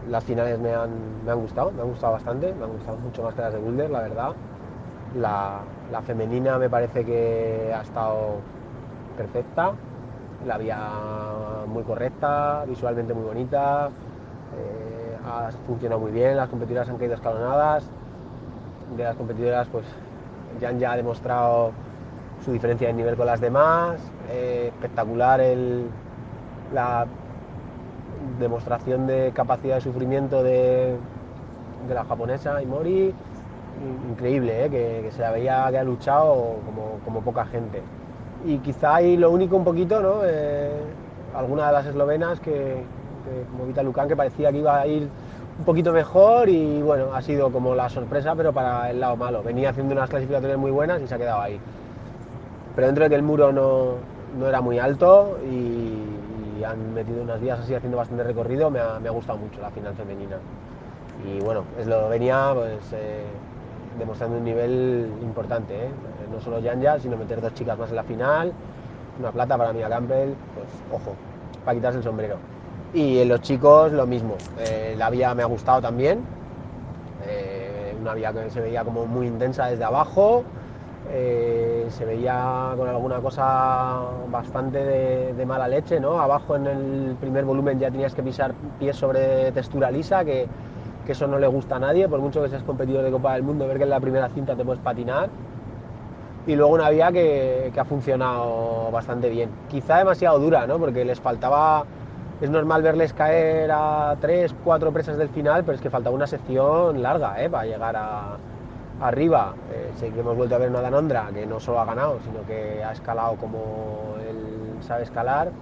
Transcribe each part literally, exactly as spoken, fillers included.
Las finales me han, me han gustado, me han gustado bastante, me han gustado mucho más que las de Boulder, la verdad. La, la femenina me parece que ha estado perfecta, la vía muy correcta, visualmente muy bonita, eh, ha funcionado muy bien, las competidoras han caído escalonadas. De las competidoras, pues Jan ya ha demostrado su diferencia de nivel con las demás, eh, espectacular el, la demostración de capacidad de sufrimiento de, de la japonesa Imori, increíble, ¿eh? que, que se la veía que ha luchado como, como poca gente. Y quizá ahí lo único un poquito, ¿no? Eh, alguna de las eslovenas que, que, como Vita Lucan, que parecía que iba a ir un poquito mejor y bueno, ha sido como la sorpresa, pero para el lado malo. Venía haciendo unas clasificatorias muy buenas y se ha quedado ahí. Pero dentro de que el muro no, no era muy alto y, y han metido unas vías así haciendo bastante recorrido, me ha, me ha gustado mucho la final femenina. Y bueno, Eslovenia pues eh, demostrando un nivel importante, ¿eh? No solo Janja, sino meter dos chicas más en la final, una plata para Mia Campbell, pues ojo, para quitarse el sombrero. Y en los chicos lo mismo, eh, la vía me ha gustado también, eh, una vía que se veía como muy intensa desde abajo, eh, se veía con alguna cosa bastante de, de, mala leche, ¿no? Abajo en el primer volumen ya tenías que pisar pies sobre textura lisa, que, que eso no le gusta a nadie, por mucho que seas competidor de Copa del Mundo, ver que en la primera cinta te puedes patinar. Y luego una vía que, que ha funcionado bastante bien. Quizá demasiado dura, ¿no? Porque les faltaba... Es normal verles caer a tres, cuatro presas del final, pero es que faltaba una sección larga, ¿eh? Para llegar a, arriba. Eh, sé que hemos vuelto a ver una Danondra que no solo ha ganado, sino que ha escalado como él sabe escalar.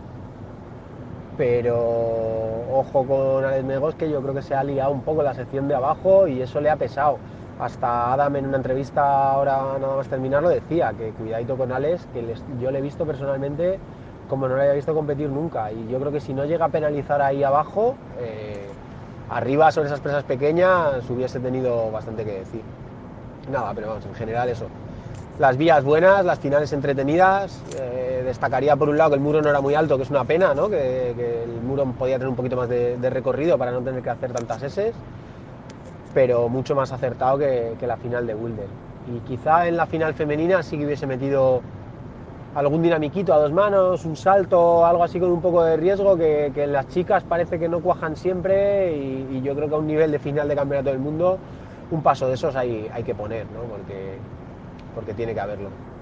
Pero ojo con Alex Megos, que yo creo que se ha liado un poco en la sección de abajo y eso le ha pesado. Hasta Adam en una entrevista, ahora nada más terminarlo, decía que cuidadito con Alex, que les, yo le he visto personalmente como no lo había visto competir nunca. Y yo creo que si no llega a penalizar ahí abajo, eh, arriba sobre esas presas pequeñas hubiese tenido bastante que decir. Nada, pero vamos, en general eso. Las vías buenas, las finales entretenidas. Eh, destacaría por un lado que el muro no era muy alto, que es una pena, ¿no? Que, que el muro podía tener un poquito más de, de, recorrido para no tener que hacer tantas S, pero mucho más acertado que, que la final de Wilder. Y quizá en la final femenina sí que hubiese metido algún dinamiquito a dos manos, un salto, algo así con un poco de riesgo, que, que en las chicas parece que no cuajan siempre y, y yo creo que a un nivel de final de campeonato del mundo un paso de esos hay, hay que poner, ¿no? Porque, porque tiene que haberlo.